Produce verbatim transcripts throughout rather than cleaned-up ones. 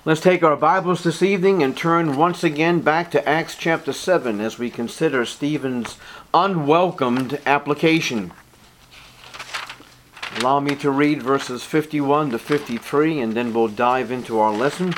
Let's take our Bibles this evening and turn once again back to Acts chapter seven as we consider Stephen's unwelcomed application. Allow me to read verses fifty-one to fifty-three, and then we'll dive into our lesson.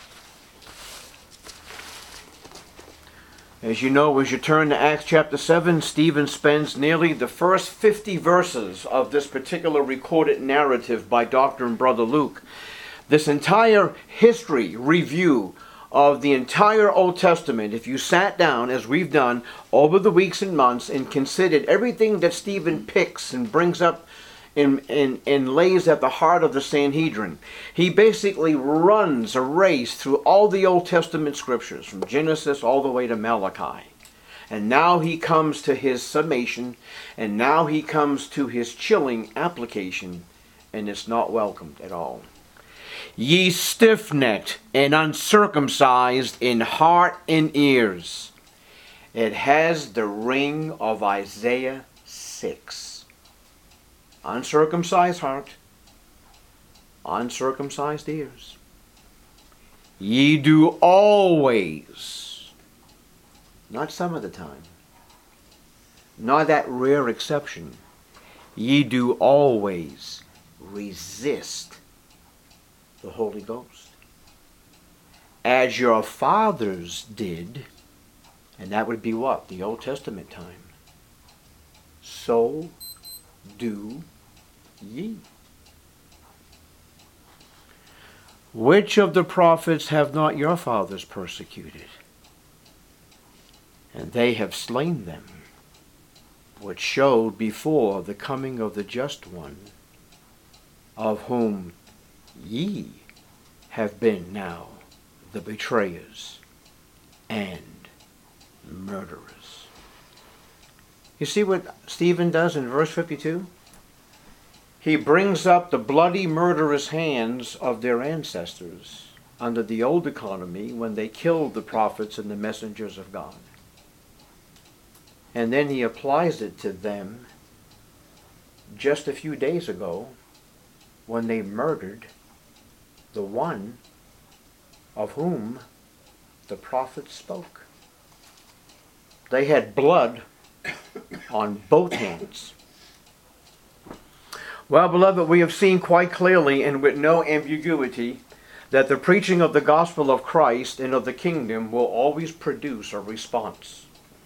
As you know, as you turn to Acts chapter seven, Stephen spends nearly the first fifty verses of this particular recorded narrative by Doctor and Brother Luke. This entire history review of the entire Old Testament, if you sat down, as we've done, over the weeks and months and considered everything that Stephen picks and brings up and, and, and lays at the heart of the Sanhedrin, he basically runs a race through all the Old Testament scriptures, from Genesis all the way to Malachi. And now he comes to his summation, and now he comes to his chilling application, and it's not welcomed at all. Ye stiff-necked and uncircumcised in heart and ears. It has the ring of Isaiah six. Uncircumcised heart, uncircumcised ears. Ye do always, not some of the time, not that rare exception, ye do always resist the Holy Ghost, as your fathers did, and that would be what? The Old Testament time. So do ye. Which of the prophets have not your fathers persecuted? And they have slain them, which showed before the coming of the just one, of whom ye have been now the betrayers and murderers. You see what Stephen does in verse fifty-two? He brings up the bloody murderous hands of their ancestors under the old economy when they killed the prophets and the messengers of God. And then he applies it to them just a few days ago when they murdered the one of whom the prophet spoke. They had blood on both hands. Well, beloved, we have seen quite clearly and with no ambiguity that the preaching of the gospel of Christ and of the kingdom will always produce a response.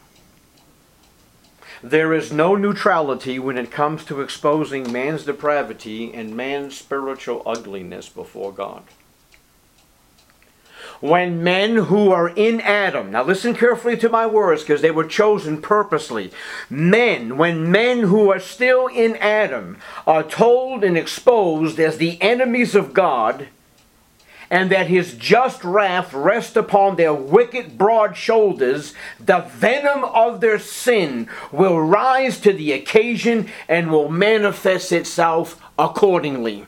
There is no neutrality when it comes to exposing man's depravity and man's spiritual ugliness before God. When men who are in Adam, now listen carefully to my words because they were chosen purposely. Men, when men who are still in Adam are told and exposed as the enemies of God, and that his just wrath rests upon their wicked broad shoulders, the venom of their sin will rise to the occasion and will manifest itself accordingly.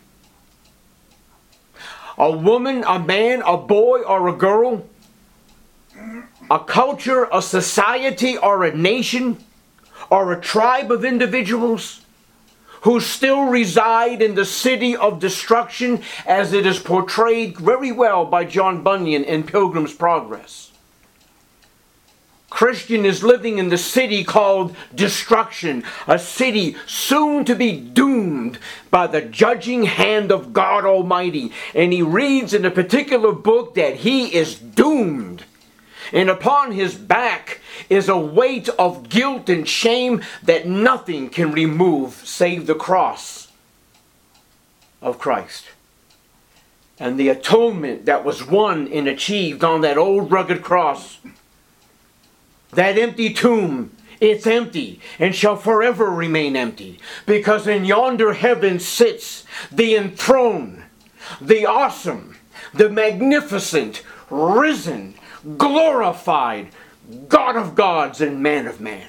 A woman, a man, a boy, or a girl, a culture, a society, or a nation, or a tribe of individuals who still reside in the city of destruction as it is portrayed very well by John Bunyan in Pilgrim's Progress. Christian is living in the city called destruction, a city soon to be doomed by the judging hand of God Almighty. And he reads in a particular book that he is doomed. And upon his back is a weight of guilt and shame that nothing can remove save the cross of Christ. And the atonement that was won and achieved on that old rugged cross. That empty tomb, it's empty and shall forever remain empty. Because in yonder heaven sits the enthroned, the awesome, the magnificent, risen, glorified God of gods and man of man.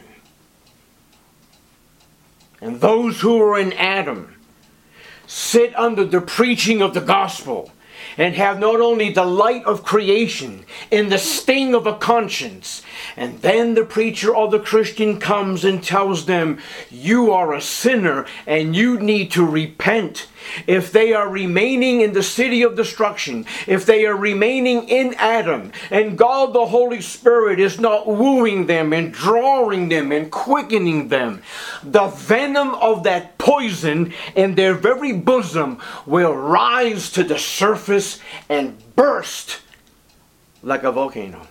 And those who are in Adam sit under the preaching of the gospel and have not only the light of creation and the sting of a conscience. And then the preacher or the Christian comes and tells them, you are a sinner and you need to repent if they are remaining in the city of destruction, if they are remaining in Adam, and God the Holy Spirit is not wooing them and drawing them and quickening them, the venom of that poison in their very bosom will rise to the surface and burst like a volcano.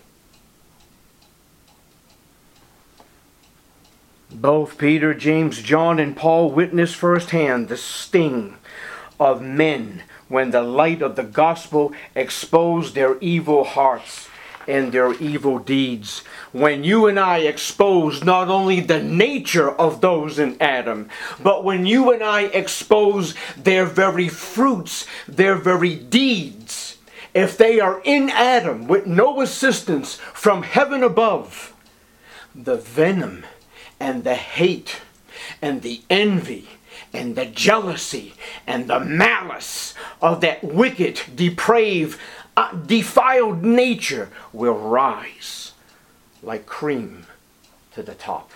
Both Peter, James, John, and Paul witnessed firsthand the sting of men when the light of the gospel exposed their evil hearts and their evil deeds. When you and I expose not only the nature of those in Adam, but when you and I expose their very fruits, their very deeds, if they are in Adam with no assistance from heaven above, the venom and the hate and the envy and the jealousy and the malice of that wicked, depraved, uh, defiled nature will rise like cream to the top.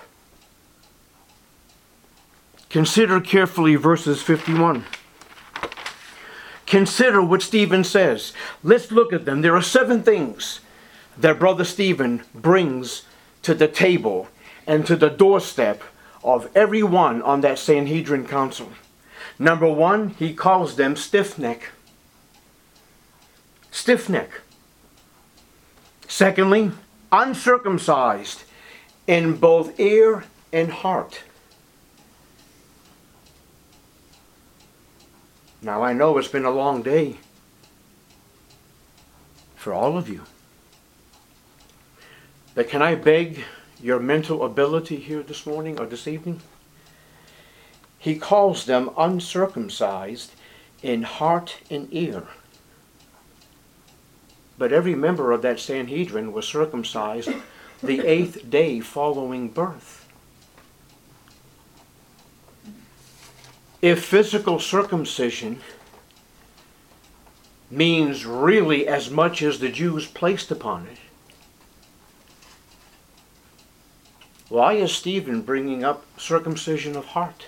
Consider carefully verses fifty-one. Consider what Stephen says. Let's look at them. There are seven things that Brother Stephen brings to the table and to the doorstep of everyone on that Sanhedrin council. Number one, he calls them stiff-neck. Stiff-neck. Secondly, uncircumcised in both ear and heart. Now I know it's been a long day for all of you. But can I beg your mental ability here this morning or this evening? He calls them uncircumcised in heart and ear. But every member of that Sanhedrin was circumcised the eighth day following birth. If physical circumcision means really as much as the Jews placed upon it, why is Stephen bringing up circumcision of heart?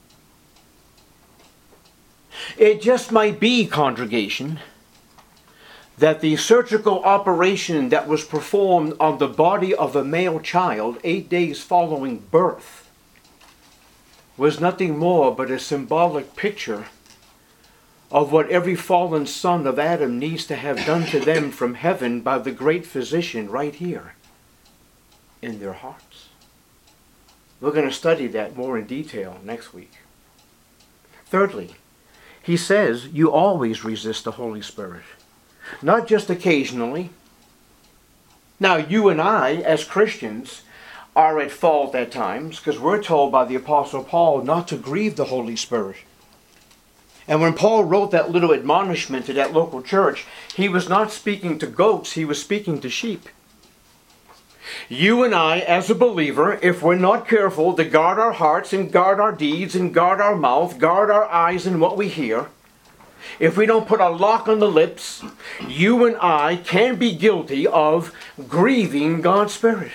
It just might be, congregation, that the surgical operation that was performed on the body of a male child eight days following birth was nothing more but a symbolic picture of what every fallen son of Adam needs to have done to them from heaven by the great physician right here in their hearts. We're going to study that more in detail next week. Thirdly, he says you always resist the Holy Spirit, not just occasionally. Now, you and I, as Christians, are at fault at times because we're told by the Apostle Paul not to grieve the Holy Spirit. And when Paul wrote that little admonishment to that local church, he was not speaking to goats, he was speaking to sheep. You and I, as a believer, if we're not careful to guard our hearts and guard our deeds and guard our mouth, guard our eyes and what we hear, if we don't put a lock on the lips, you and I can be guilty of grieving God's Spirit.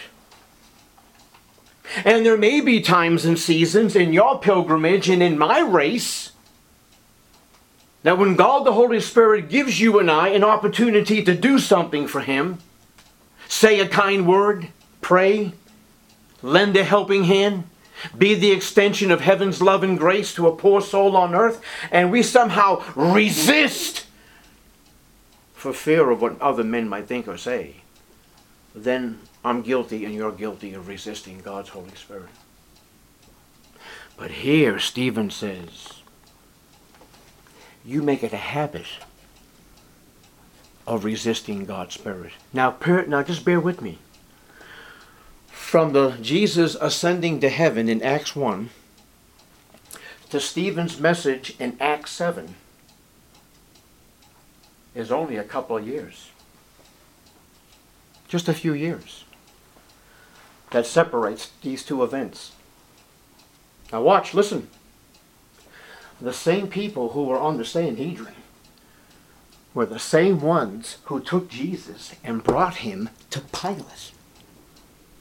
And there may be times and seasons in your pilgrimage and in my race that when God the Holy Spirit gives you and I an opportunity to do something for Him, say a kind word, pray, lend a helping hand, be the extension of heaven's love and grace to a poor soul on earth, and we somehow resist for fear of what other men might think or say, then I'm guilty and you're guilty of resisting God's Holy Spirit. But here Stephen says, you make it a habit of resisting God's Spirit. Now, now just bear with me. From the Jesus ascending to heaven in Acts one to Stephen's message in Acts seven is only a couple of years. Just a few years. That separates these two events. Now watch, listen. The same people who were on the Sanhedrin were the same ones who took Jesus and brought him to Pilate.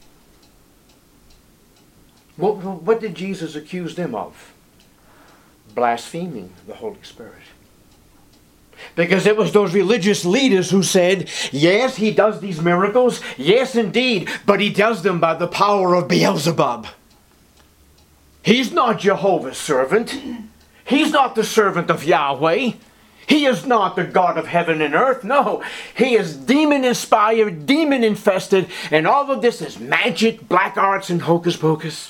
What, what did Jesus accuse them of? blaspheming the Holy Spirit. Because it was those religious leaders who said, yes, he does these miracles, yes indeed, but he does them by the power of Beelzebub. He's not Jehovah's servant. He's not the servant of Yahweh. He is not the God of heaven and earth. No, he is demon-inspired, demon-infested, and all of this is magic, black arts, and hocus pocus.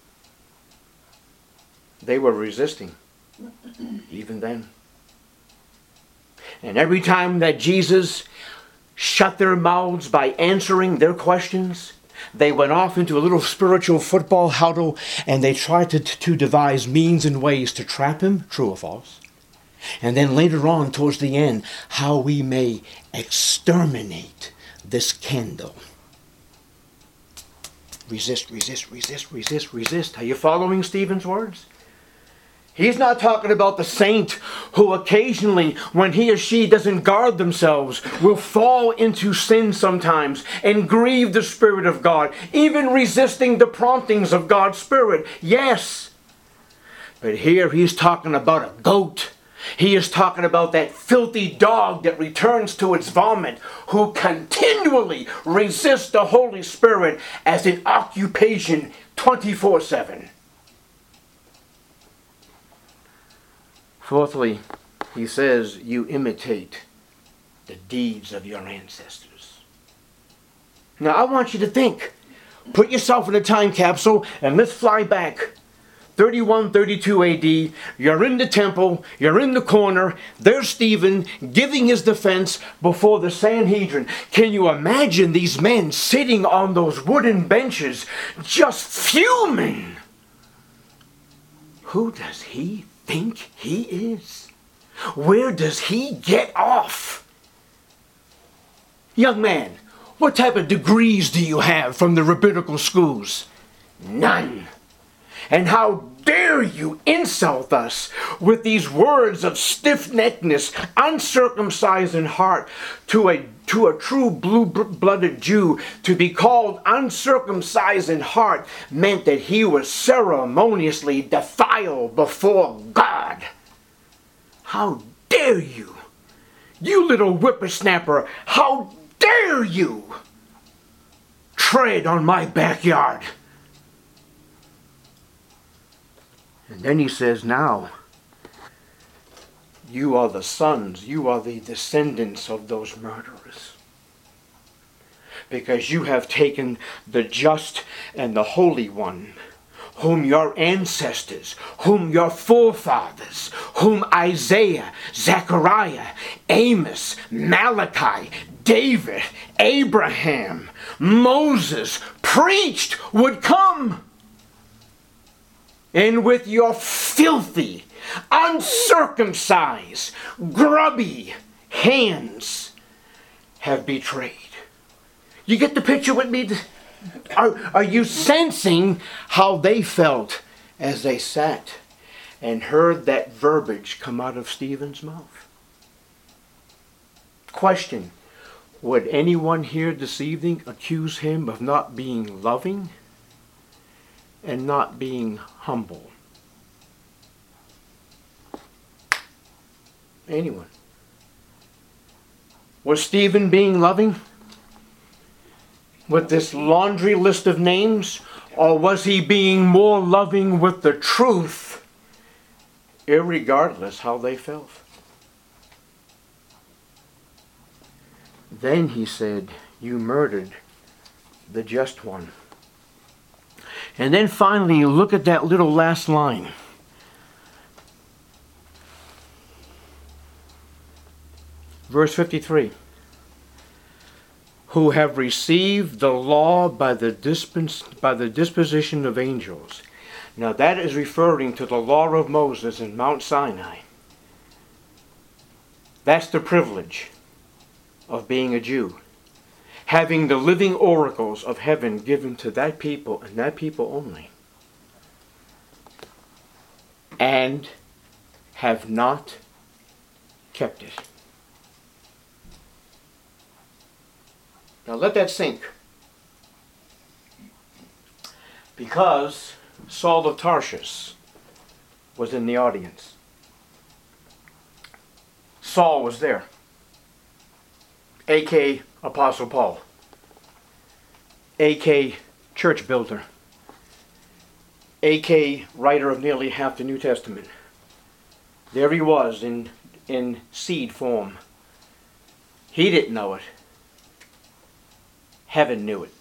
They were resisting, even then. And every time that Jesus shut their mouths by answering their questions, they went off into a little spiritual football huddle and they tried to, to devise means and ways to trap him, true or false. And then later on, towards the end, how we may exterminate this candle. Resist, resist, resist, resist, resist. Are you following Stephen's words? He's not talking about the saint who occasionally, when he or she doesn't guard themselves, will fall into sin sometimes and grieve the Spirit of God, even resisting the promptings of God's Spirit. Yes. But here he's talking about a goat. He is talking about that filthy dog that returns to its vomit, who continually resists the Holy Spirit as an occupation twenty-four seven. Fourthly, he says, you imitate the deeds of your ancestors. Now, I want you to think. Put yourself in a time capsule and let's fly back. thirty-one, thirty-two A D, you're in the temple, you're in the corner, there's Stephen giving his defense before the Sanhedrin. Can you imagine these men sitting on those wooden benches just fuming? Who does he think he is? Where does he get off? Young man, what type of degrees do you have from the rabbinical schools? None. And how dare you insult us with these words of stiff-neckedness, uncircumcised in heart, to a to a true blue-blooded Jew. To be called uncircumcised in heart meant that he was ceremoniously defiled before God. How dare you? You little whippersnapper, how dare you tread on my backyard? And then he says, now, you are the sons, you are the descendants of those murderers. Because you have taken the just and the holy one, whom your ancestors, whom your forefathers, whom Isaiah, Zechariah, Amos, Malachi, David, Abraham, Moses preached would come. And with your filthy, uncircumcised, grubby hands have betrayed. You get the picture with me? Are, are you sensing how they felt as they sat and heard that verbiage come out of Stephen's mouth? Question: would anyone here this evening accuse him of not being loving and not being humble? Anyone? Was Stephen being loving with this laundry list of names, or was he being more loving with the truth, irregardless how they felt? Then he said, you murdered the just one. And then finally, you look at that little last line. Verse fifty-three. Who have received the law by the, dispens- by the disposition of angels. Now that is referring to the law of Moses in Mount Sinai. That's the privilege of being a Jew. Having the living oracles of heaven given to that people and that people only. And have not kept it. Now let that sink. Because Saul of Tarsus was in the audience. Saul was there, a k a. Apostle Paul, a k a church builder, a k a writer of nearly half the New Testament. There he was in, in seed form. He didn't know it. Heaven knew it.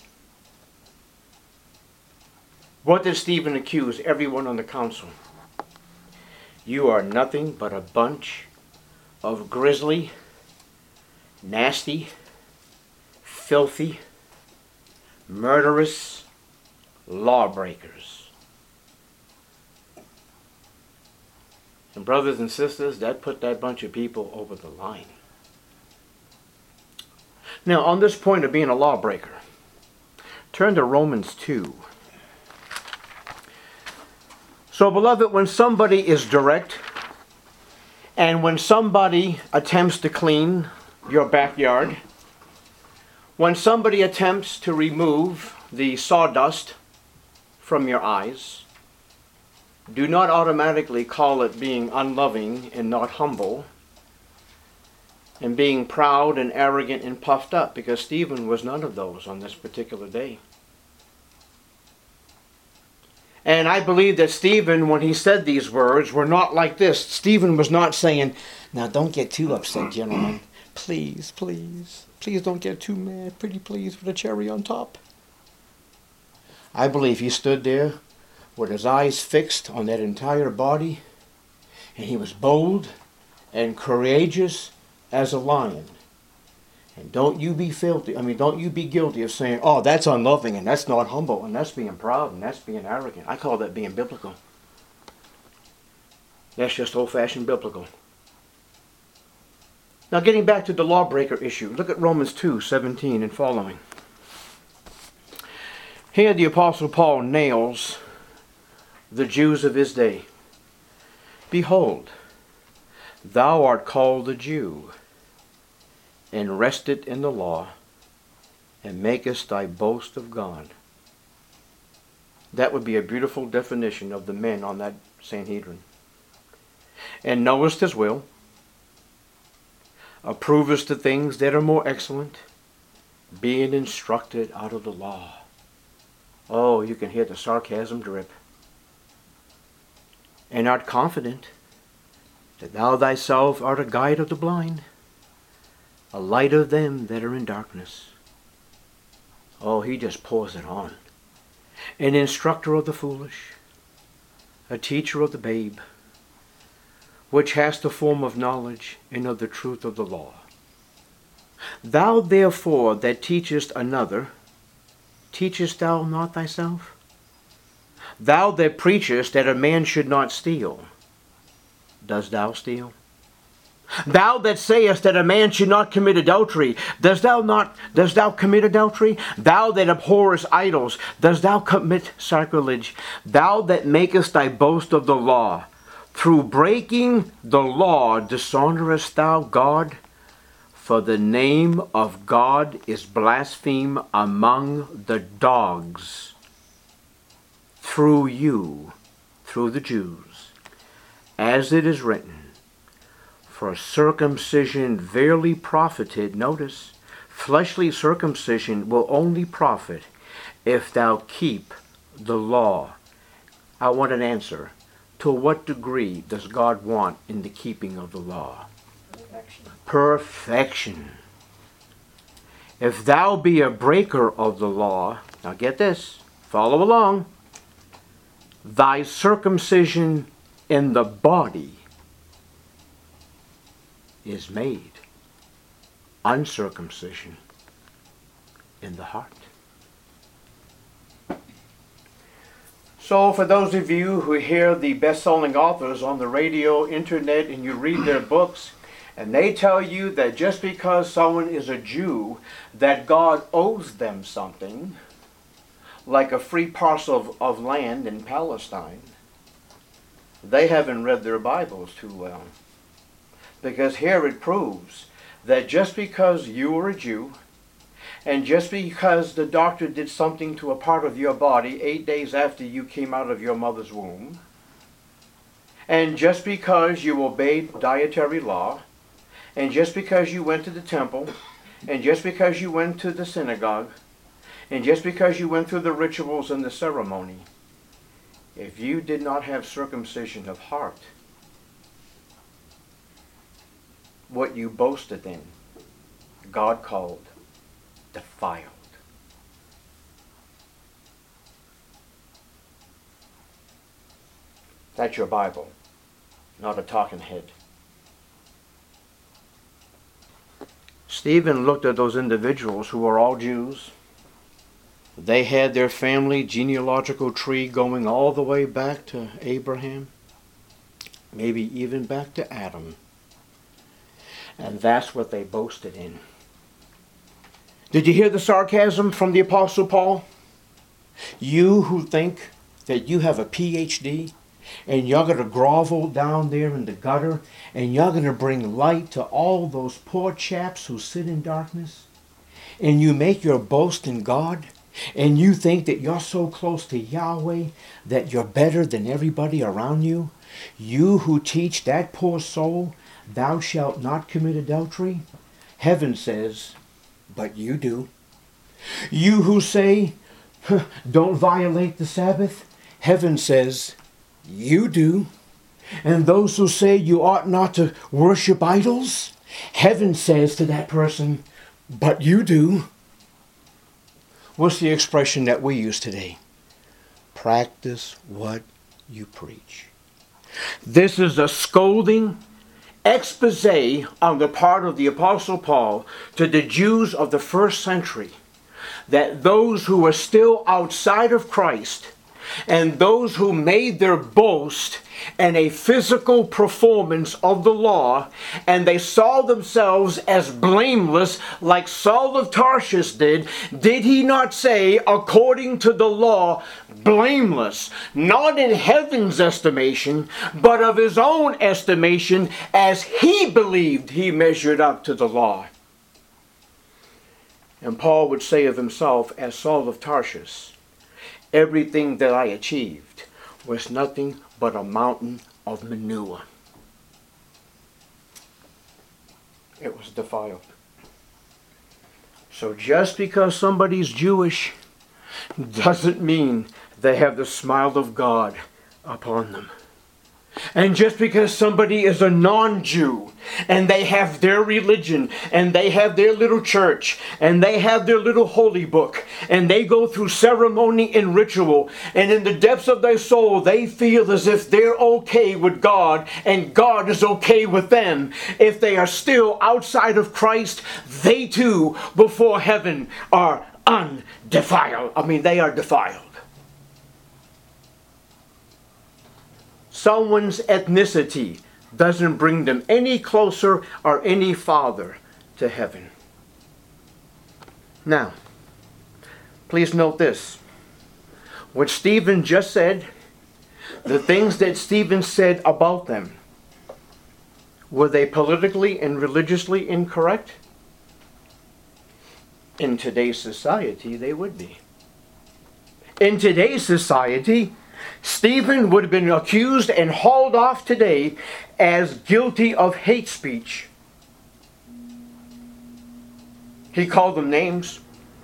What did Stephen accuse everyone on the council? You are nothing but a bunch of grisly, nasty, filthy, murderous lawbreakers. And brothers and sisters, that put that bunch of people over the line. Now, on this point of being a lawbreaker, turn to Romans two. So, beloved, when somebody is direct, and when somebody attempts to clean your backyard, when somebody attempts to remove the sawdust from your eyes, do not automatically call it being unloving and not humble, and being proud and arrogant and puffed up, because Stephen was none of those on this particular day. And I believe that Stephen, when he said these words, were not like this. Stephen was not saying, now don't get too upset, gentlemen. Please, please, please don't get too mad. Pretty please with a cherry on top. I believe he stood there with his eyes fixed on that entire body, and he was bold and courageous as a lion. And don't you be filthy, I mean, don't you be guilty of saying, oh, that's unloving, and that's not humble, and that's being proud, and that's being arrogant. I call that being biblical. That's just old-fashioned biblical. Now, getting back to the lawbreaker issue, look at Romans two seventeen and following. Here the Apostle Paul nails the Jews of his day. Behold, thou art called a Jew, and rested in the law, and makest thy boast of God. That would be a beautiful definition of the men on that Sanhedrin. And knowest his will, approvest the things that are more excellent, being instructed out of the law. Oh, you can hear the sarcasm drip. And art confident that thou thyself art a guide of the blind, a light of them that are in darkness. Oh, he just pours it on. An instructor of the foolish, a teacher of the babe, which hast the form of knowledge and of the truth of the law. Thou therefore that teachest another, teachest thou not thyself? Thou that preachest that a man should not steal, dost thou steal? Thou that sayest that a man should not commit adultery, dost thou not, dost thou commit adultery? Thou that abhorrest idols, dost thou commit sacrilege? Thou that makest thy boast of the law, through breaking the law dishonorest thou God? For the name of God is blasphemed among the dogs through you, through the Jews, as it is written, for circumcision verily profited, notice, fleshly circumcision will only profit if thou keep the law. I want an answer. To what degree does God want in the keeping of the law? Perfection. Perfection. If thou be a breaker of the law, now get this, follow along, thy circumcision in the body is made uncircumcision in the heart. So for those of you who hear the best-selling authors on the radio, internet, and you read their books, and they tell you that just because someone is a Jew, that God owes them something, like a free parcel of, of land in Palestine, they haven't read their Bibles too well. Because here it proves that just because you are a Jew, and just because the doctor did something to a part of your body eight days after you came out of your mother's womb, And just because you obeyed dietary law, and just because you went to the temple, and just because you went to the synagogue, and just because you went through the rituals and the ceremony, if you did not have circumcision of heart, what you boasted in, God called defiled. That's your Bible, not a talking head. Stephen looked at those individuals who were all Jews. They had their family genealogical tree going all the way back to Abraham, maybe even back to Adam. And that's what they boasted in. Did you hear the sarcasm from the Apostle Paul? You who think that you have a P H D and you're going to grovel down there in the gutter and you're going to bring light to all those poor chaps who sit in darkness, and you make your boast in God, and you think that you're so close to Yahweh that you're better than everybody around you, you who teach that poor soul, thou shalt not commit adultery, heaven says, but you do. You who say, don't violate the Sabbath, heaven says, you do. And those who say you ought not to worship idols, heaven says to that person, but you do. What's the expression that we use today? Practice what you preach. This is a scolding expose on the part of the Apostle Paul to the Jews of the first century, that those who were still outside of Christ and those who made their boast in a physical performance of the law, and they saw themselves as blameless like Saul of Tarshish did, did he not say, according to the law, blameless, not in heaven's estimation, but of his own estimation, as he believed he measured up to the law? And Paul would say of himself, as Saul of Tarshish, everything that I achieved was nothing but a mountain of manure. It was defiled. So just because somebody's Jewish doesn't mean they have the smile of God upon them. And just because somebody is a non-Jew and they have their religion and they have their little church and they have their little holy book and they go through ceremony and ritual, and in the depths of their soul they feel as if they're okay with God and God is okay with them, if they are still outside of Christ, they too before heaven are undefiled. I mean, they are defiled. Someone's ethnicity doesn't bring them any closer or any farther to heaven. Now, please note this. What Stephen just said, the things that Stephen said about them, were they politically and religiously incorrect? In today's society, they would be. In today's society, Stephen would have been accused and hauled off today as guilty of hate speech. He called them names.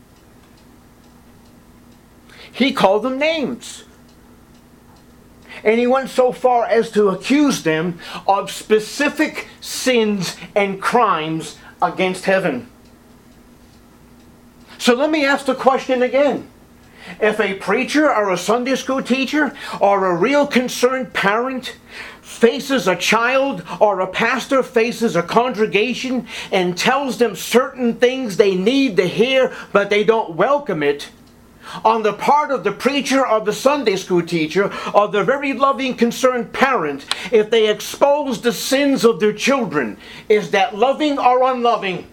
He called them names. And he went so far as to accuse them of specific sins and crimes against heaven. So let me ask the question again. If a preacher or a Sunday school teacher or a real concerned parent faces a child, or a pastor faces a congregation and tells them certain things they need to hear but they don't welcome it, on the part of the preacher or the Sunday school teacher or the very loving concerned parent, if they expose the sins of their children, is that loving or unloving?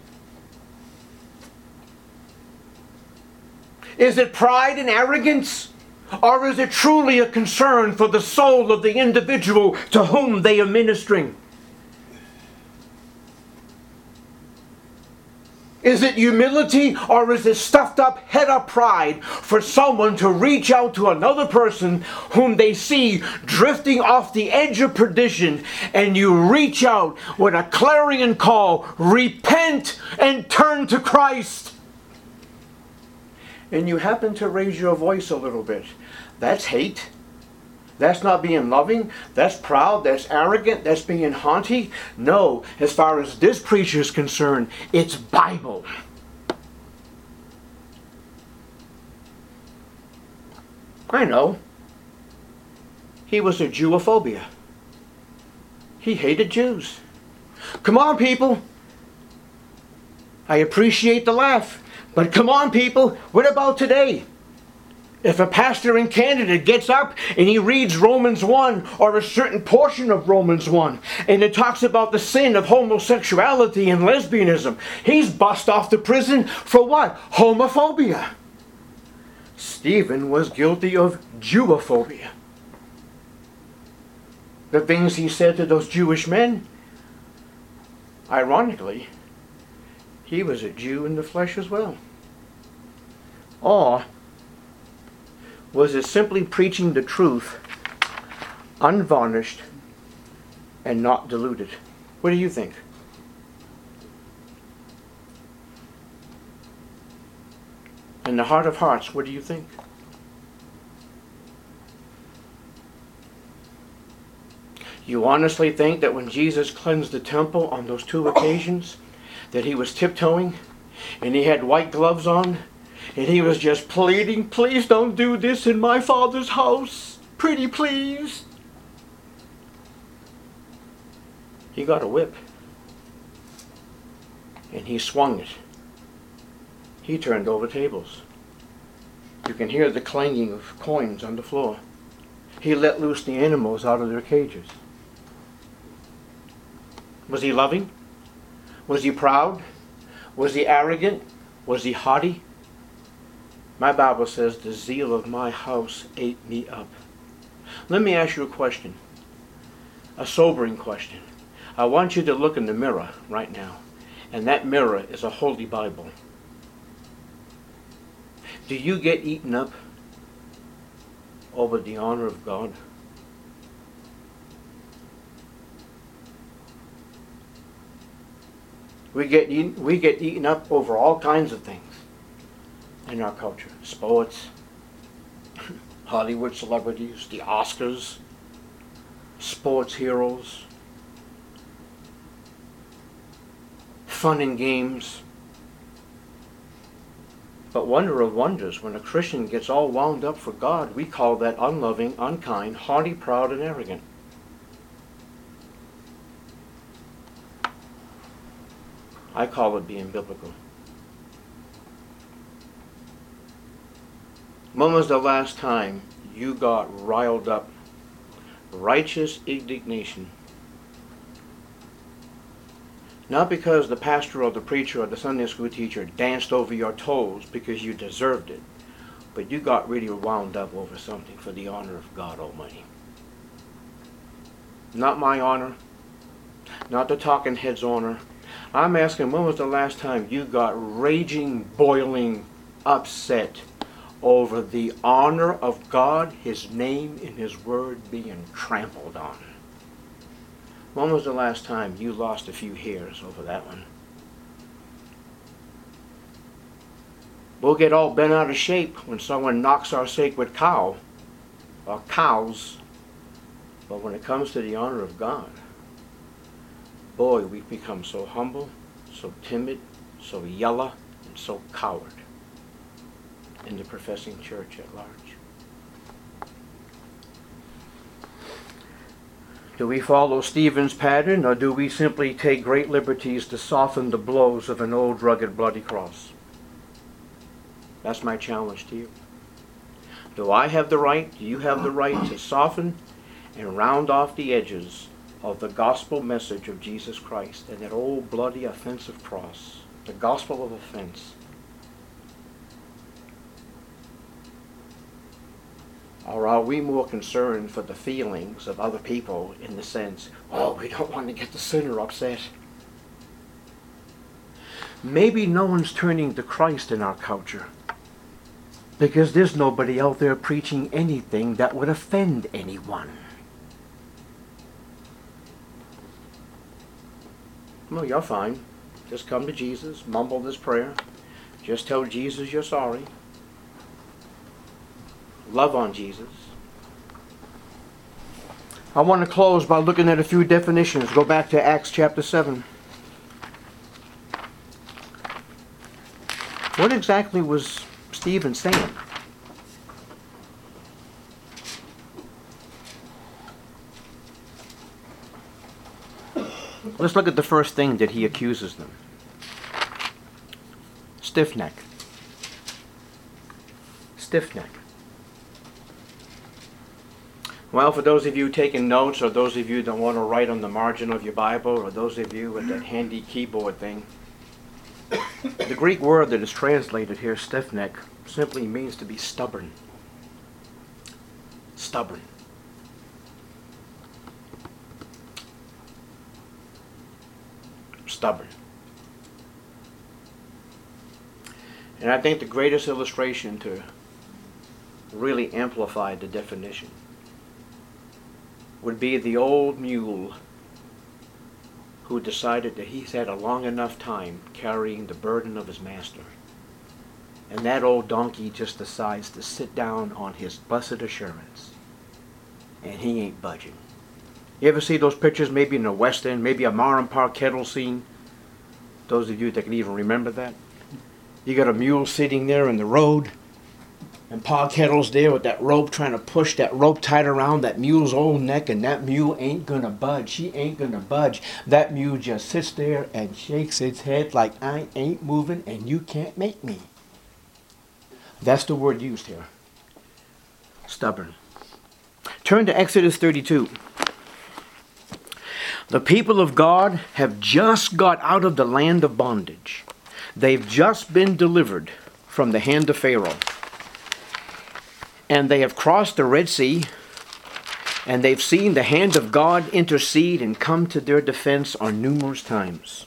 Is it pride and arrogance? Or is it truly a concern for the soul of the individual to whom they are ministering? Is it humility, or is it stuffed up head up pride for someone to reach out to another person whom they see drifting off the edge of perdition, and you reach out with a clarion call, repent and turn to Christ? And you happen to raise your voice a little bit. That's hate. That's not being loving. That's proud. That's arrogant. That's being haughty. No, as far as this preacher is concerned, it's Bible. I know. He was a Jewophobia. He hated Jews. Come on, people. I appreciate the laugh. But come on, people. What about today? If a pastor in Canada gets up and he reads Romans one, or a certain portion of Romans one, and it talks about the sin of homosexuality and lesbianism, he's bust off to prison for what? Homophobia. Stephen was guilty of Jewophobia. The things he said to those Jewish men, ironically, he was a Jew in the flesh as well. Or was it simply preaching the truth, unvarnished and not diluted? What do you think? In the heart of hearts, what do you think? You honestly think that when Jesus cleansed the temple on those two occasions, that he was tiptoeing and he had white gloves on and he was just pleading, please don't do this in my Father's house, pretty please? He got a whip and he swung it. He turned over tables. You can hear the clanging of coins on the floor. He let loose the animals out of their cages. Was he loving? Was he proud? Was he arrogant? Was he haughty? My Bible says, the zeal of my house ate me up. Let me ask you a question. A sobering question. I want you to look in the mirror right now. And that mirror is a holy Bible. Do you get eaten up over the honor of God? We get eaten, we get eaten up over all kinds of things in our culture. Sports, Hollywood celebrities, the Oscars, sports heroes, fun and games. But wonder of wonders, when a Christian gets all wound up for God, we call that unloving, unkind, haughty, proud, and arrogant. I call it being biblical. When was the last time you got riled up, righteous indignation? Not because the pastor or the preacher or the Sunday school teacher danced over your toes because you deserved it, but you got really wound up over something for the honor of God Almighty. Not my honor, not the talking head's honor. I'm asking, when was the last time you got raging, boiling, upset over the honor of God, His name, and His word being trampled on? When was the last time you lost a few hairs over that one? We'll get all bent out of shape when someone knocks our sacred cow, or cows, but when it comes to the honor of God, boy, we've become so humble, so timid, so yellow, and so coward in the professing church at large. Do we follow Stephen's pattern, or do we simply take great liberties to soften the blows of an old, rugged, bloody cross? That's my challenge to you. Do I have the right, do you have the right to soften and round off the edges of the gospel message of Jesus Christ and that old, bloody, offensive cross, the gospel of offense? Or are we more concerned for the feelings of other people in the sense, oh, we don't want to get the sinner upset? maybe no one's turning to Christ in our culture because there's nobody out there preaching anything that would offend anyone. Well, you're fine. Just come to Jesus, mumble this prayer. Just tell Jesus you're sorry. Love on Jesus. I want to close by looking at a few definitions. Go back to Acts chapter seven. What exactly was Stephen saying? Let's look at the first thing that he accuses them. Stiff neck. Stiff neck. Well, for those of you taking notes, or those of you that want to write on the margin of your Bible, or those of you with that handy keyboard thing, the Greek word that is translated here, stiff neck, simply means to be stubborn. Stubborn. Stubborn. And I think the greatest illustration to really amplify the definition would be the old mule who decided that he's had a long enough time carrying the burden of his master. And that old donkey just decides to sit down on his blessed assurance. And he ain't budging. You ever see those pictures, maybe in the West End, maybe a Marham Park kettle scene? Those of you that can even remember that. You got a mule sitting there in the road, and Pa Kettle's there with that rope, trying to push that rope tight around that mule's old neck, and that mule ain't gonna budge. She ain't gonna budge. That mule just sits there and shakes its head like, I ain't moving and you can't make me. That's the word used here. Stubborn. Turn to Exodus thirty-two. The people of God have just got out of the land of bondage. They've just been delivered from the hand of Pharaoh. And they have crossed the Red Sea, and they've seen the hand of God intercede and come to their defense on numerous times.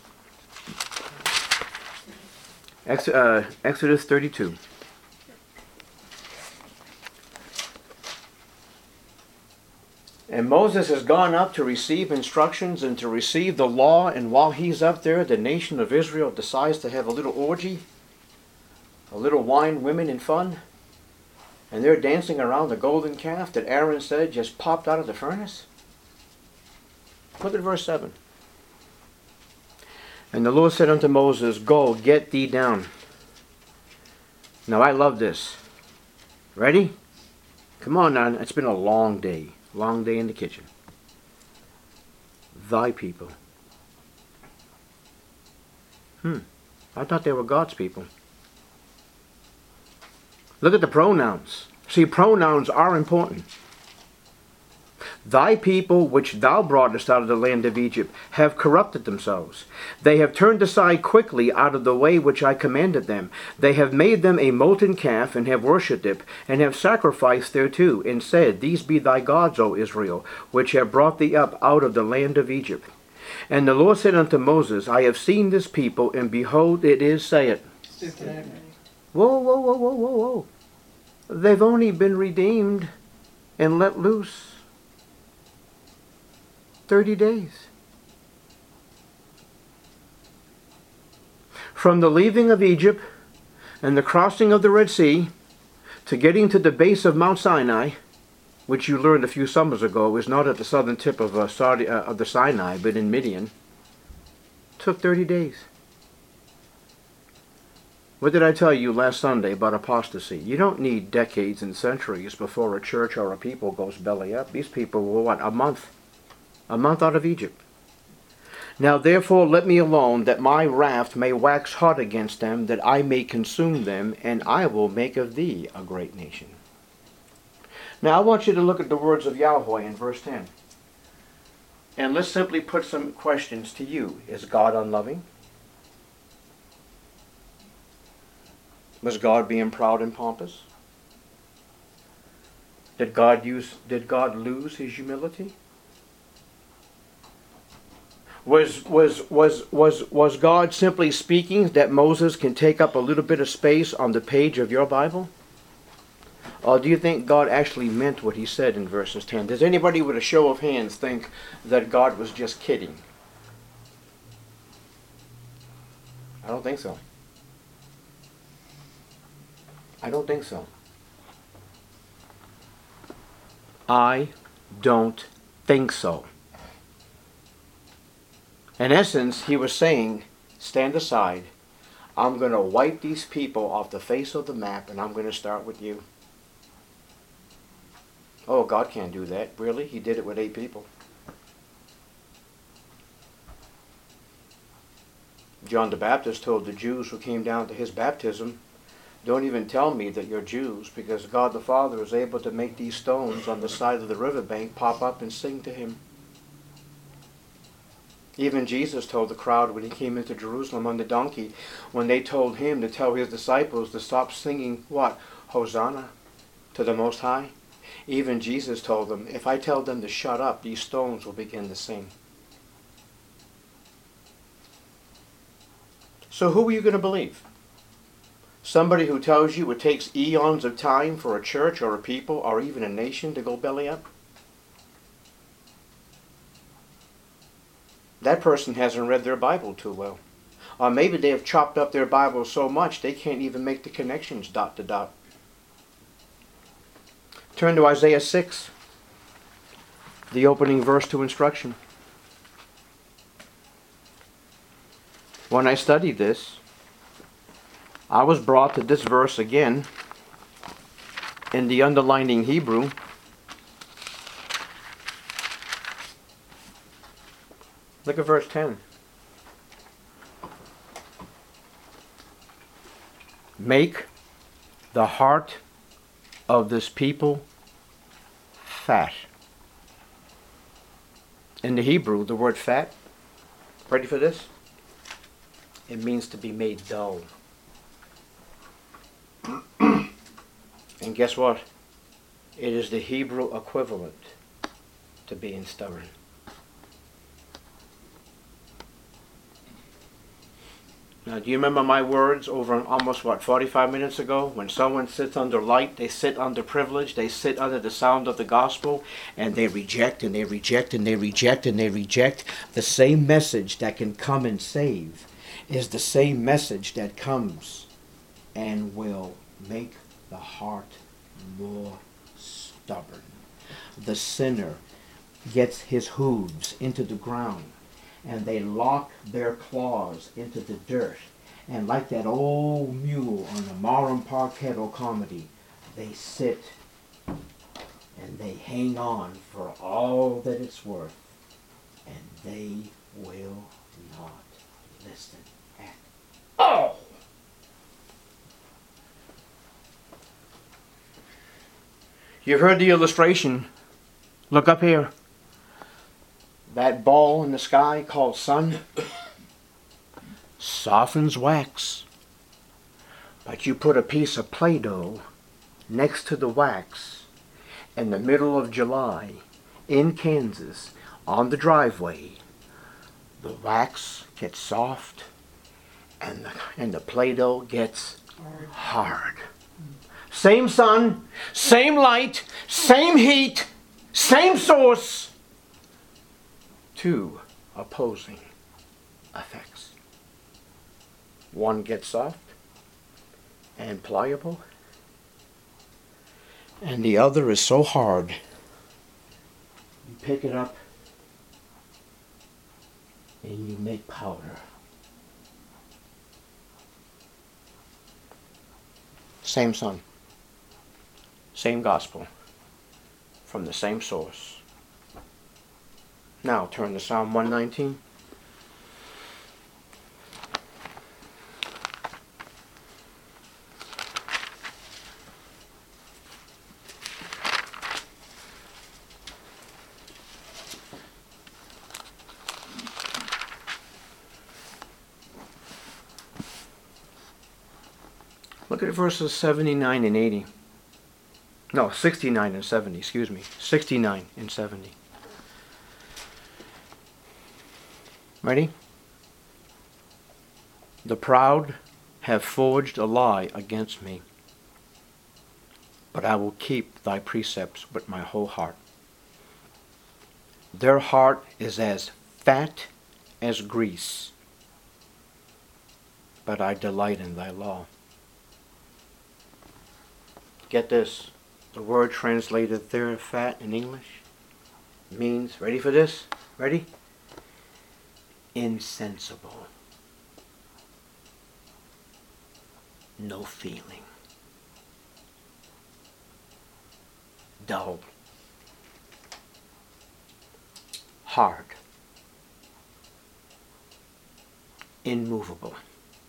Ex- uh, Exodus thirty-two. And Moses has gone up to receive instructions and to receive the law, and while he's up there, the nation of Israel decides to have a little orgy, a little wine, women, and fun. And they're dancing around the golden calf that Aaron said just popped out of the furnace. Look at verse seven. And the Lord said unto Moses, Go, get thee down. Now I love this. Ready? Come on now, it's been a long day. Long day in the kitchen. Thy people. Hmm. I thought they were God's people. Look at the pronouns. See, pronouns are important. Thy people, which thou broughtest out of the land of Egypt, have corrupted themselves. They have turned aside quickly out of the way which I commanded them. They have made them a molten calf, and have worshipped it, and have sacrificed thereto, and said, These be thy gods, O Israel, which have brought thee up out of the land of Egypt. And the Lord said unto Moses, I have seen this people, and behold, it is, say it. Whoa, whoa, whoa, whoa, whoa, whoa. They've only been redeemed and let loose thirty days. From the leaving of Egypt and the crossing of the Red Sea to getting to the base of Mount Sinai, which you learned a few summers ago is not at the southern tip of, uh, Saudi, uh, of the Sinai, but in Midian, took thirty days. What did I tell you last Sunday about apostasy? You don't need decades and centuries before a church or a people goes belly up. These people were, what, a month? A month out of Egypt. Now therefore let me alone, that my wrath may wax hot against them, that I may consume them, and I will make of thee a great nation. Now I want you to look at the words of Yahweh in verse ten. And let's simply put some questions to you. Is God unloving? Was God being proud and pompous? Did God use, did God lose his humility? Was, was, was, was, was God simply speaking that Moses can take up a little bit of space on the page of your Bible? Or do you think God actually meant what he said in verses ten? Does anybody with a show of hands think that God was just kidding? I don't think so. I don't think so. I don't think so. In essence, he was saying, stand aside. I'm going to wipe these people off the face of the map, and I'm going to start with you. Oh, God can't do that. Really? He did it with eight people. John the Baptist told the Jews who came down to his baptism, don't even tell me that you're Jews, because God the Father is able to make these stones on the side of the riverbank pop up and sing to him. Even Jesus told the crowd when he came into Jerusalem on the donkey, when they told him to tell his disciples to stop singing, what? Hosanna to the Most High. Even Jesus told them, if I tell them to shut up, these stones will begin to sing. So who are you going to believe? Somebody who tells you it takes eons of time for a church or a people or even a nation to go belly up? That person hasn't read their Bible too well. Or maybe they have chopped up their Bible so much they can't even make the connections dot to dot. Turn to Isaiah six, the opening verse to instruction. When I studied this, I was brought to this verse again in the underlining Hebrew. Look at verse ten. Make the heart of this people fat. In the Hebrew, the word fat, ready for this? It means to be made dull. And guess what? It is the Hebrew equivalent to being stubborn. Now, do you remember my words over almost, what, forty-five minutes ago? When someone sits under light, they sit under privilege, they sit under the sound of the gospel, and they reject, and they reject, and they reject, and they reject. The same message that can come and save is the same message that comes and will make the heart more stubborn. The sinner gets his hooves into the ground, and they lock their claws into the dirt. And like that old mule on the Marham Park Kettle comedy, they sit and they hang on for all that it's worth. And they will not listen at all. You've heard the illustration. Look up here. That ball in the sky called sun softens wax. But you put a piece of Play-Doh next to the wax in the middle of July in Kansas on the driveway. The wax gets soft and the, and the Play-Doh gets hard. Same sun, same light, same heat, same source. Two opposing effects. One gets soft and pliable, and the other is so hard. You pick it up and you make powder. Same sun, same gospel, from the same source. Now turn to Psalm one nineteen. Look at verses seventy-nine and eighty. No, sixty-nine and seventy, excuse me. sixty-nine and seventy. Ready? The proud have forged a lie against me, but I will keep thy precepts with my whole heart. Their heart is as fat as grease, but I delight in thy law. Get this. The word translated there, fat, in English, means, ready for this? Ready? Insensible. No feeling. Dull. Hard. Immovable.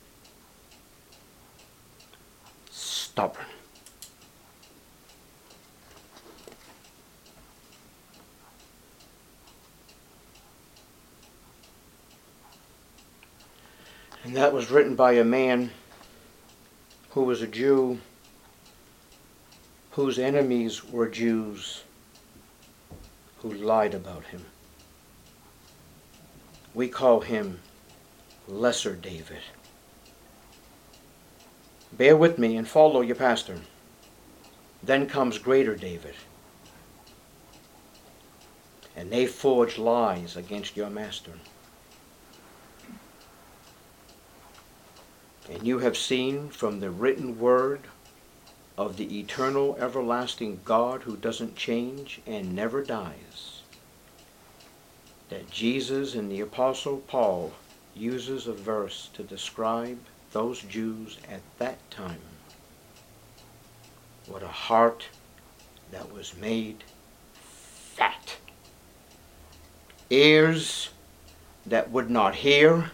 Stubborn. And that was written by a man who was a Jew, whose enemies were Jews who lied about him. We call him Lesser David. Bear with me and follow your pastor. Then comes Greater David. And they forge lies against your master. And you have seen from the written word of the eternal, everlasting God who doesn't change and never dies, that Jesus and the Apostle Paul uses a verse to describe those Jews at that time. What a heart that was made fat. Ears that would not hear.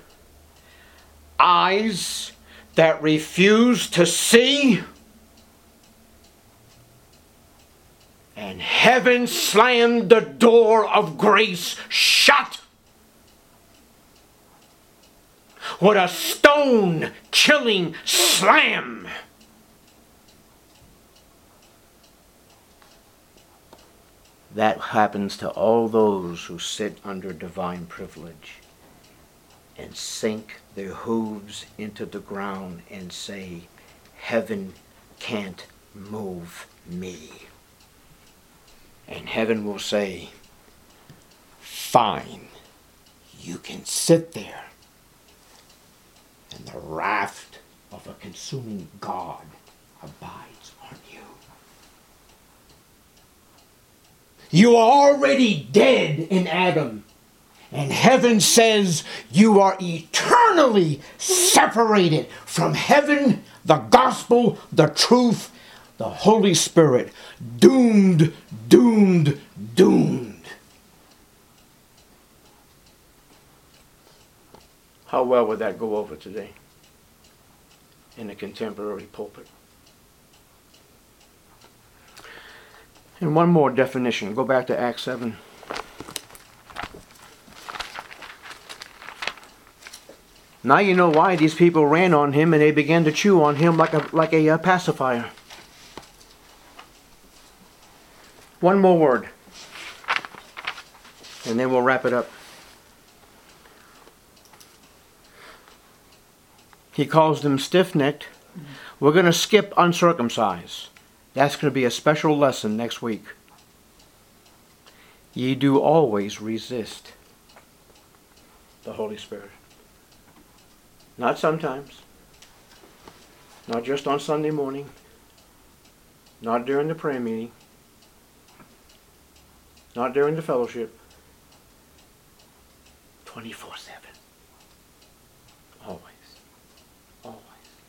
Eyes that refused to see. And heaven slammed the door of grace shut. What a stone-chilling slam. That happens to all those who sit under divine privilege and sink their hooves into the ground and say, heaven can't move me. And heaven will say, fine, you can sit there. And the wrath of a consuming God abides on you. You are already dead in Adam. And heaven says you are eternally separated from heaven, the gospel, the truth, the Holy Spirit. Doomed, doomed, doomed. How well would that go over today in a contemporary pulpit? And one more definition. Go back to Acts seven. Now you know why these people ran on him and they began to chew on him like a, like a uh, pacifier. One more word. And then we'll wrap it up. He calls them stiff-necked. We're going to skip uncircumcised. That's going to be a special lesson next week. Ye do always resist the Holy Spirit. Not sometimes. Not just on Sunday morning. Not during the prayer meeting. Not during the fellowship. twenty-four seven. Always. Always.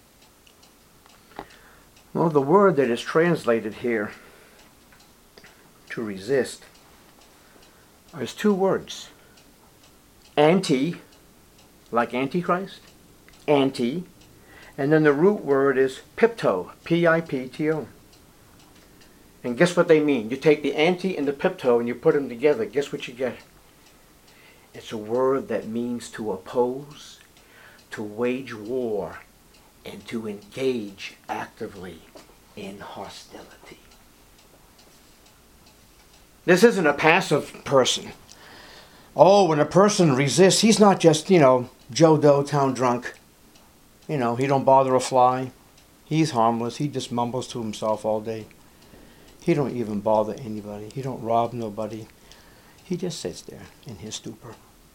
Well, the word that is translated here, to resist, is two words. Anti, like Antichrist. Anti. And then the root word is pipto. P I P T O. And guess what they mean? You take the anti and the pipto and you put them together. Guess what you get? It's a word that means to oppose, to wage war, and to engage actively in hostility. This isn't a passive person. Oh, when a person resists, he's not just, you know, Joe Doe town drunk. You know, he don't bother a fly. He's harmless. He just mumbles to himself all day. He don't even bother anybody. He don't rob nobody. He just sits there in his stupor.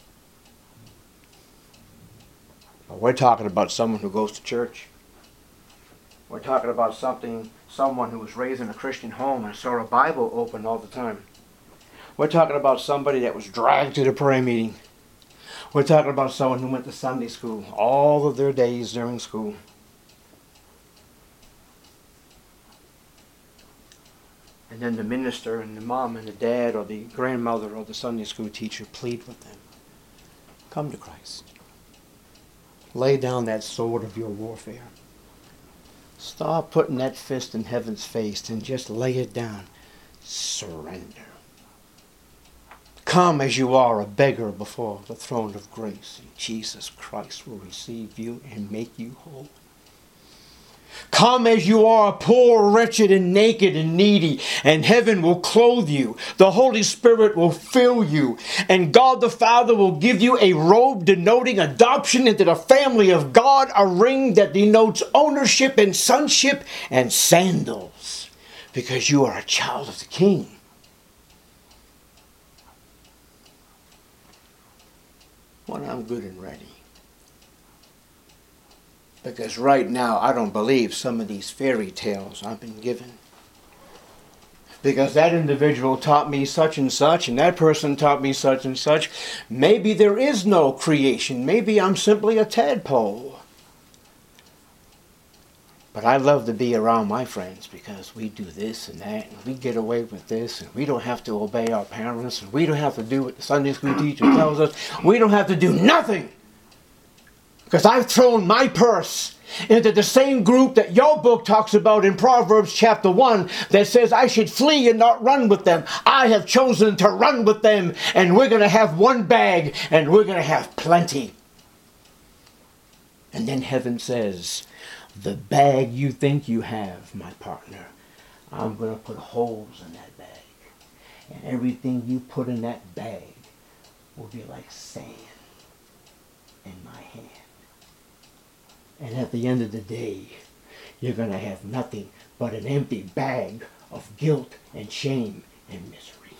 But we're talking about someone who goes to church. We're talking about something, someone who was raised in a Christian home and saw a Bible open all the time. We're talking about somebody that was dragged to the prayer meeting. We're talking about someone who went to Sunday school all of their days during school. And then the minister and the mom and the dad or the grandmother or the Sunday school teacher plead with them. Come to Christ. Lay down that sword of your warfare. Stop putting that fist in heaven's face and just lay it down. Surrender. Come as you are, a beggar before the throne of grace, and Jesus Christ will receive you and make you whole. Come as you are, poor, wretched, and naked and needy, and heaven will clothe you. The Holy Spirit will fill you, and God the Father will give you a robe denoting adoption into the family of God, a ring that denotes ownership and sonship, and sandals, because you are a child of the King. When I'm good and ready. Because right now I don't believe some of these fairy tales I've been given. Because that individual taught me such and such, and that person taught me such and such. Maybe there is no creation. Maybe I'm simply a tadpole. But I love to be around my friends because we do this and that, and we get away with this, and we don't have to obey our parents, and we don't have to do what the Sunday school teacher tells us. We don't have to do nothing. Because I've thrown my purse into the same group that your book talks about in Proverbs chapter one that says I should flee and not run with them. I have chosen to run with them, and we're going to have one bag, and we're going to have plenty. And then heaven says, the bag you think you have, my partner, I'm going to put holes in that bag. And everything you put in that bag will be like sand in my hand. And at the end of the day, you're going to have nothing but an empty bag of guilt and shame and misery.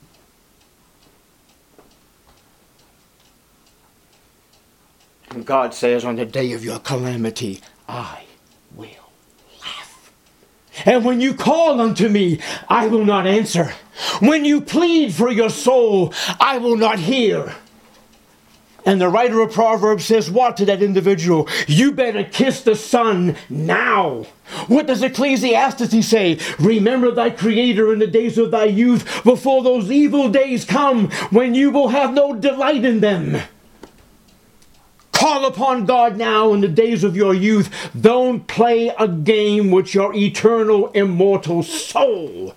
And God says, on the day of your calamity, I will laugh. And when you call unto me, I will not answer. When you plead for your soul, I will not hear. And the writer of Proverbs says what to that individual? You better kiss the Son now. What does Ecclesiastes say? Remember thy Creator in the days of thy youth, before those evil days come, when you will have no delight in them. Call upon God now in the days of your youth. Don't play a game with your eternal, immortal soul.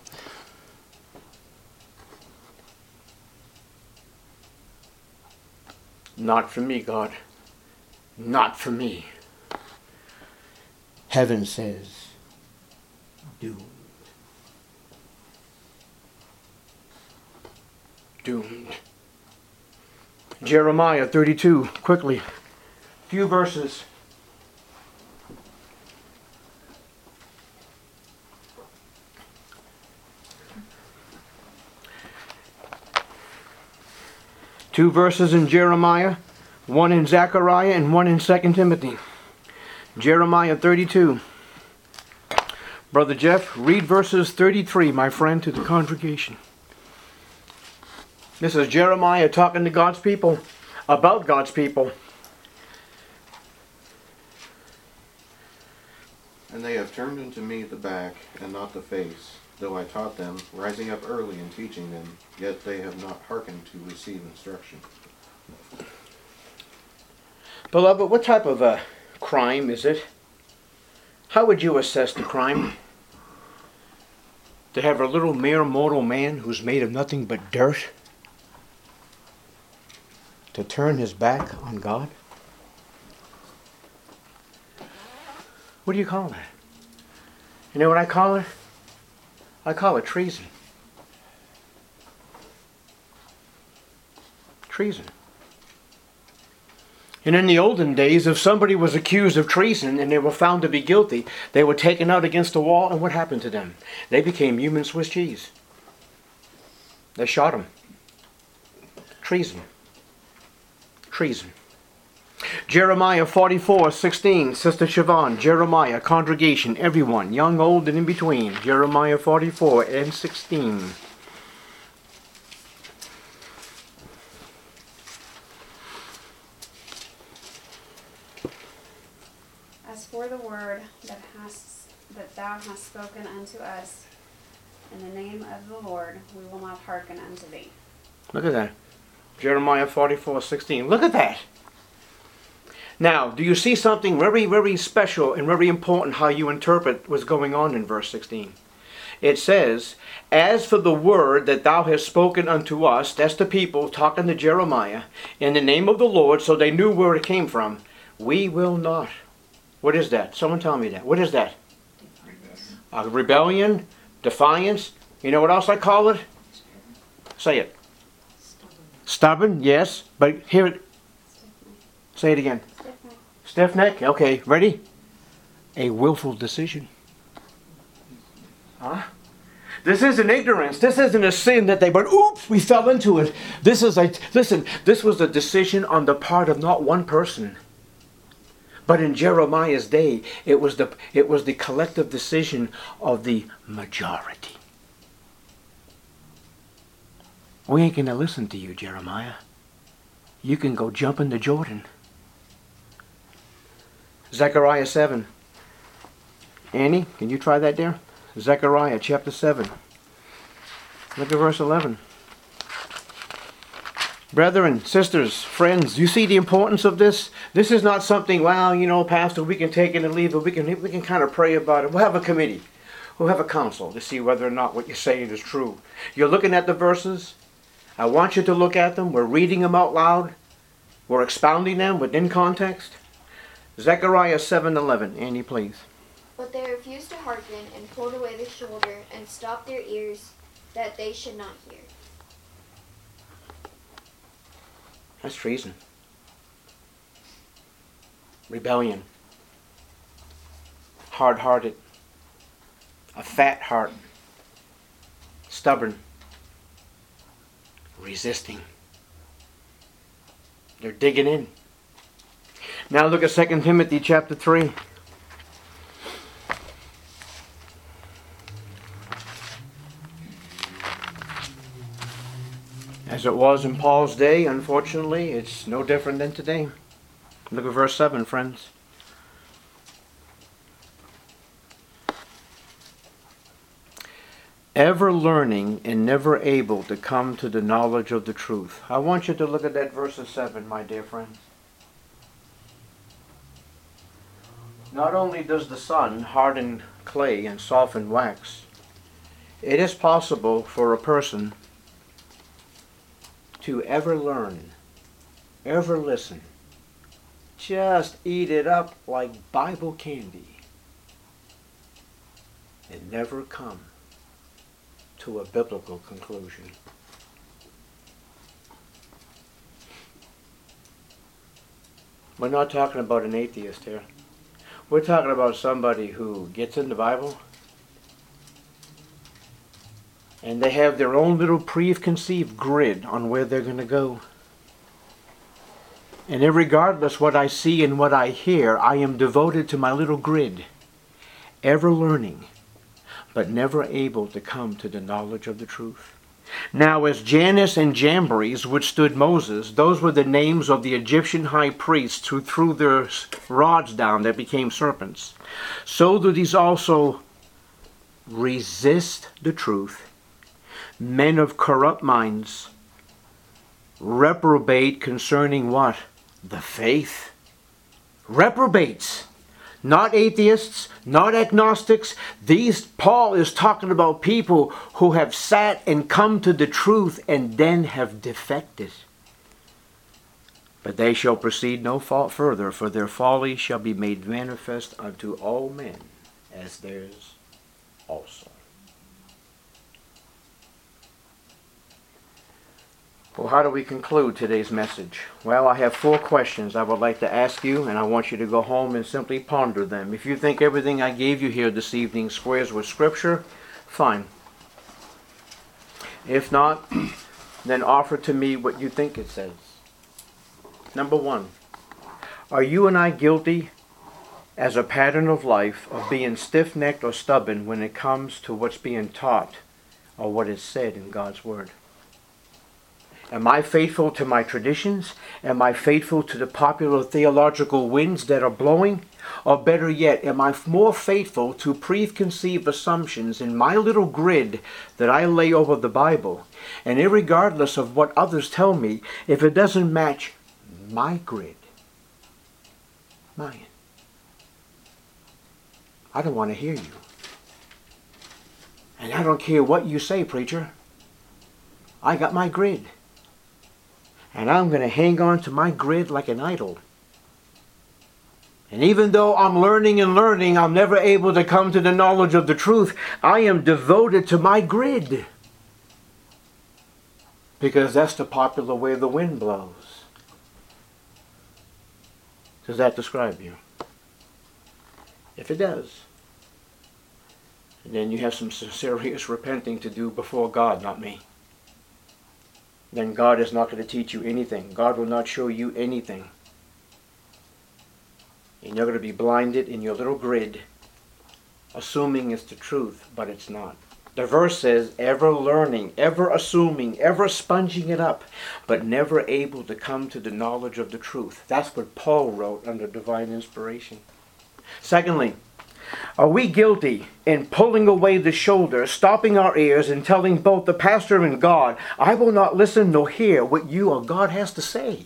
Not for me, God. Not for me. Heaven says, doomed. Doomed. Jeremiah thirty-two, quickly. Few verses. Two verses in Jeremiah, one in Zechariah, and one in Second Timothy. Jeremiah thirty-two. Brother Jeff, read verses thirty-three, my friend, to the congregation. This is Jeremiah talking to God's people, about God's people. And they have turned unto me the back, and not the face, though I taught them, rising up early and teaching them, yet they have not hearkened to receive instruction. Beloved, what type of a crime is it? How would you assess the crime? To have a little mere mortal man who's made of nothing but dirt to turn his back on God? What do you call that? You know what I call it? I call it treason. Treason. And in the olden days, if somebody was accused of treason and they were found to be guilty, they were taken out against a wall, and what happened to them? They became human Swiss cheese. They shot them. Treason. Treason. Jeremiah forty-four sixteen, Sister Siobhan, Jeremiah, congregation, everyone, young, old, and in between. Jeremiah forty-four and sixteen. As for the word that hast that thou hast spoken unto us in the name of the Lord, we will not hearken unto thee. Look at that. Jeremiah forty-four sixteen. Look at that. Now, do you see something very, very special and very important how you interpret what's going on in verse sixteen? It says, as for the word that thou hast spoken unto us, that's the people talking to Jeremiah, in the name of the Lord, so they knew where it came from, we will not. What is that? Someone tell me that. What is that? A rebellion, defiance. You know what else I call it? Say it. Stubborn. Stubborn, yes. But hear it. Say it again. Stiff neck. Stiff neck. Okay, ready? A willful decision. Huh? This isn't ignorance. This isn't a sin that they, but oops, we fell into it. This is a, listen, this was a decision on the part of not one person. But in Jeremiah's day, it was the it was the collective decision of the majority. We ain't going to listen to you, Jeremiah. You can go jump in the Jordan. Zechariah seven. Annie, can you try that there? Zechariah chapter seven. Look at verse eleven. Brethren, sisters, friends, you see the importance of this? This is not something, well, you know, Pastor, we can take it and leave it. We can, we can kind of pray about it. We'll have a committee. We'll have a council to see whether or not what you're saying is true. You're looking at the verses. I want you to look at them. We're reading them out loud. We're expounding them within context. Zechariah seven eleven. Andy, please. But they refused to hearken, and pulled away the shoulder, and stopped their ears, that they should not hear. That's treason. Rebellion. Hard-hearted. A fat heart. Stubborn. Resisting. They're digging in. Now look at Second Timothy chapter three. As it was in Paul's day, unfortunately, it's no different than today. Look at verse seven, friends. Ever learning and never able to come to the knowledge of the truth. I want you to look at that verse seven, my dear friends. Not only does the sun harden clay and soften wax, it is possible for a person to ever learn, ever listen, just eat it up like Bible candy, and never come to a biblical conclusion. We're not talking about an atheist here. We're talking about somebody who gets in the Bible and they have their own little preconceived grid on where they're going to go. And irregardless what I see and what I hear, I am devoted to my little grid, ever learning, but never able to come to the knowledge of the truth. Now, as Jannes and Jambres withstood Moses, those were the names of the Egyptian high priests who threw their rods down that became serpents. So do these also resist the truth. Men of corrupt minds reprobate concerning what? The faith. Reprobates. Not atheists, not agnostics. These, Paul is talking about people who have sat and come to the truth and then have defected. But they shall proceed no fault further, for their folly shall be made manifest unto all men, as theirs also. Well, how do we conclude today's message? Well, I have four questions I would like to ask you, and I want you to go home and simply ponder them. If you think everything I gave you here this evening squares with Scripture, fine. If not, then offer to me what you think it says. Number one, are you and I guilty as a pattern of life of being stiff-necked or stubborn when it comes to what's being taught or what is said in God's Word? Am I faithful to my traditions? Am I faithful to the popular theological winds that are blowing? Or better yet, am I more faithful to preconceived assumptions in my little grid that I lay over the Bible? And irregardless of what others tell me, if it doesn't match my grid, mine, I don't want to hear you. And I don't care what you say, preacher. I got my grid. And I'm going to hang on to my grid like an idol. And even though I'm learning and learning, I'm never able to come to the knowledge of the truth. I am devoted to my grid. Because that's the popular way the wind blows. Does that describe you? If it does, then you have some serious repenting to do before God, not me. Then God is not going to teach you anything. God will not show you anything. And you're going to be blinded in your little grid, assuming it's the truth, but it's not. The verse says, ever learning, ever assuming, ever sponging it up, but never able to come to the knowledge of the truth. That's what Paul wrote under divine inspiration. Secondly, are we guilty in pulling away the shoulder, stopping our ears, and telling both the pastor and God, I will not listen nor hear what you or God has to say?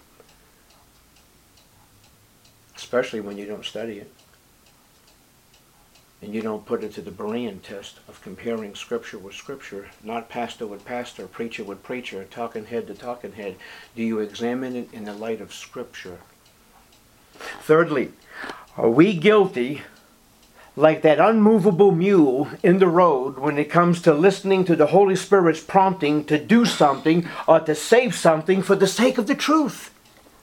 Especially when you don't study it. And you don't put it to the Berean test of comparing Scripture with Scripture, not pastor with pastor, preacher with preacher, talking head to talking head. Do you examine it in the light of Scripture? Thirdly, are we guilty like that unmovable mule in the road when it comes to listening to the Holy Spirit's prompting to do something or to say something for the sake of the truth?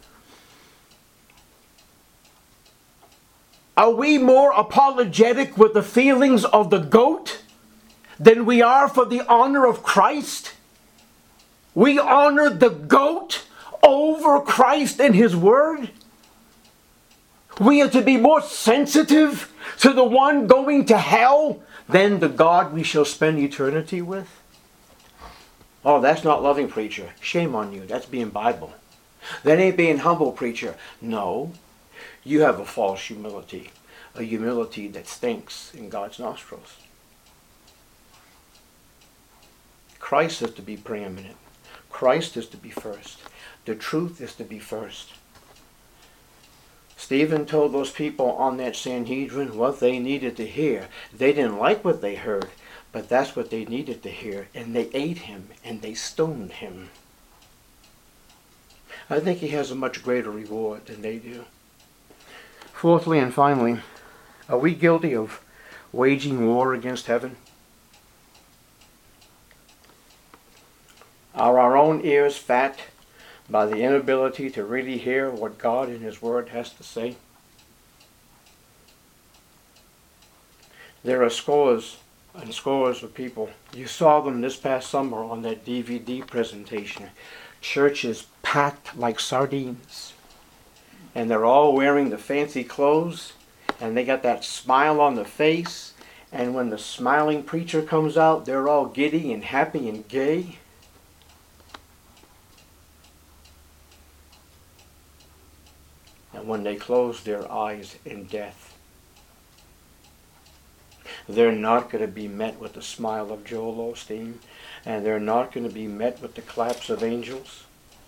Are we more apologetic with the feelings of the goat than we are for the honor of Christ? We honor the goat over Christ and His Word? We are to be more sensitive to the one going to hell than the God we shall spend eternity with? Oh, that's not loving, preacher. Shame on you. That's being Bible. That ain't being humble, preacher. No, you have a false humility. A humility that stinks in God's nostrils. Christ is to be preeminent. Christ is to be first. The truth is to be first. Stephen told those people on that Sanhedrin what they needed to hear. They didn't like what they heard, but that's what they needed to hear. And they ate him and they stoned him. I think he has a much greater reward than they do. Fourthly and finally, are we guilty of waging war against heaven? Are our own ears fat by the inability to really hear what God in His Word has to say? There are scores and scores of people. You saw them this past summer on that D V D presentation. Churches packed like sardines. And they're all wearing the fancy clothes. And they got that smile on the face. And when the smiling preacher comes out, they're all giddy and happy and gay. And when they close their eyes in death, they're not going to be met with the smile of Joel Osteen, and they're not going to be met with the claps of angels.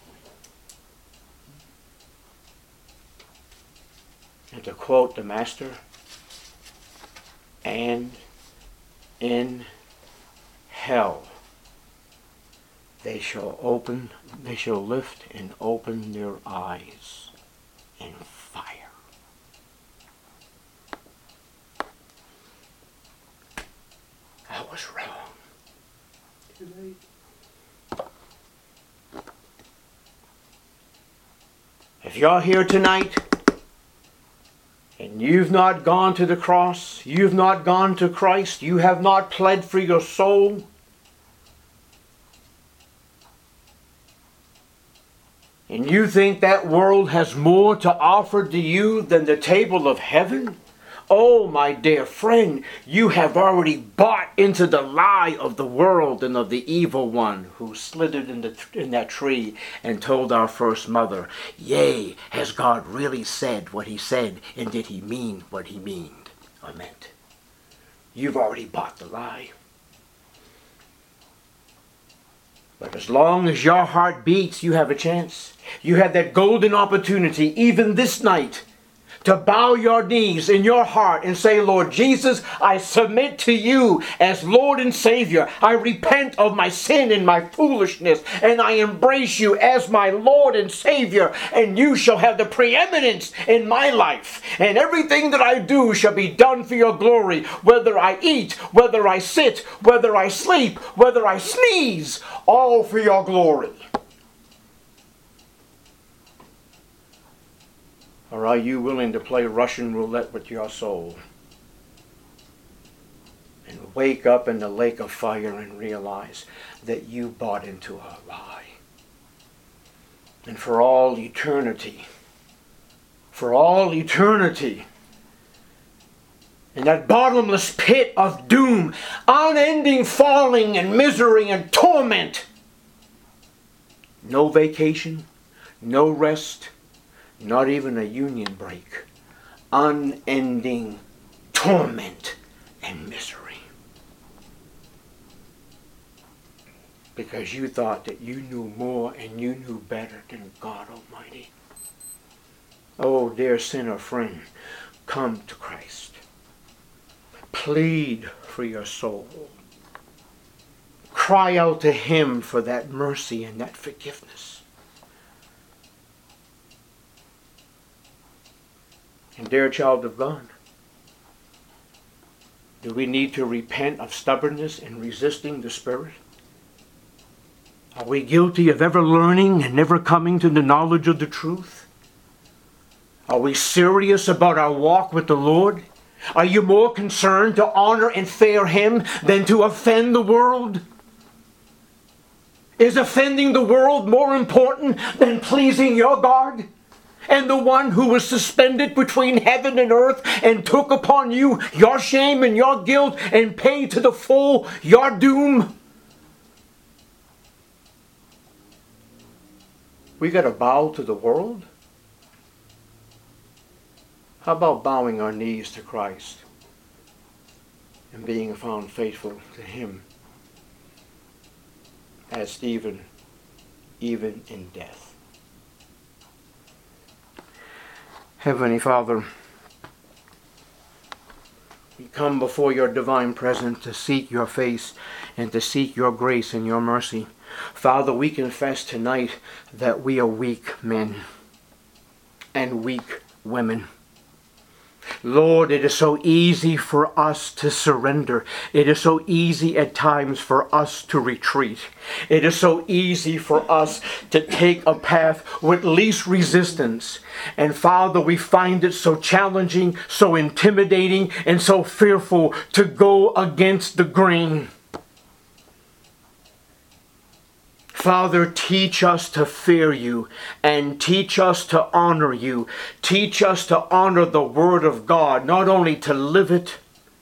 And to quote the Master, and in hell they shall open, they shall lift and open their eyes in fire. I was wrong. If you're here tonight and you've not gone to the cross, you've not gone to Christ, you have not pled for your soul, and you think that world has more to offer to you than the table of heaven, oh, my dear friend, you have already bought into the lie of the world and of the evil one who slithered in, the, in that tree and told our first mother, yea, has God really said what he said, and did he mean what he meaned or meant? You've already bought the lie. But as long as your heart beats, you have a chance. You have that golden opportunity, even this night, to bow your knees in your heart and say, Lord Jesus, I submit to you as Lord and Savior. I repent of my sin and my foolishness, and I embrace you as my Lord and Savior, and you shall have the preeminence in my life. And everything that I do shall be done for your glory, whether I eat, whether I sit, whether I sleep, whether I sneeze, all for your glory. Or are you willing to play Russian roulette with your soul and wake up in the lake of fire and realize that you bought into a lie? And for all eternity, for all eternity, in that bottomless pit of doom, unending falling and misery and torment, no vacation, no rest, not even a union break. Unending torment and misery. Because you thought that you knew more and you knew better than God Almighty. Oh, dear sinner friend, come to Christ. Plead for your soul. Cry out to Him for that mercy and that forgiveness. And dear child of God, do we need to repent of stubbornness and resisting the Spirit? Are we guilty of ever learning and never coming to the knowledge of the truth? Are we serious about our walk with the Lord? Are you more concerned to honor and fear Him than to offend the world? Is offending the world more important than pleasing your God? And the one who was suspended between heaven and earth and took upon you your shame and your guilt and paid to the full your doom? We got to bow to the world? How about bowing our knees to Christ and being found faithful to Him as Stephen, even in death? Heavenly Father, we come before your divine presence to seek your face and to seek your grace and your mercy. Father, we confess tonight that we are weak men and weak women. Lord, it is so easy for us to surrender. It is so easy at times for us to retreat. It is so easy for us to take a path with least resistance. And Father, we find it so challenging, so intimidating, and so fearful to go against the grain. Father, teach us to fear you and teach us to honor you. Teach us to honor the Word of God, not only to live it,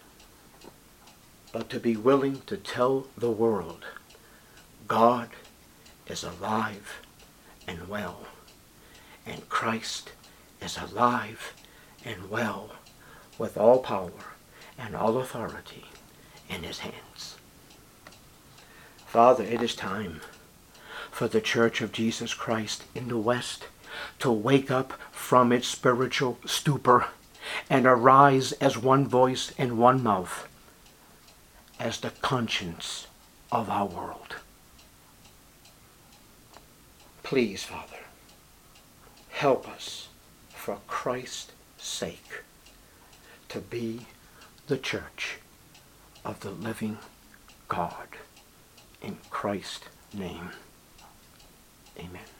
but to be willing to tell the world, God is alive and well, and Christ is alive and well, with all power and all authority in His hands. Father, it is time for the Church of Jesus Christ in the West to wake up from its spiritual stupor and arise as one voice and one mouth as the conscience of our world. Please, Father, help us for Christ's sake to be the church of the living God. In Christ's name. Amen.